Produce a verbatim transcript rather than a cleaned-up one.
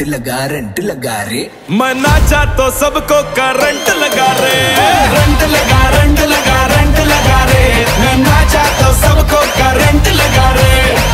लगा रंट लगा रे, मैं नाचा तो सबको करंट लगा रे, रंट लगा रंट लगा रंट लगा रे, मैं नाचा तो सबको करंट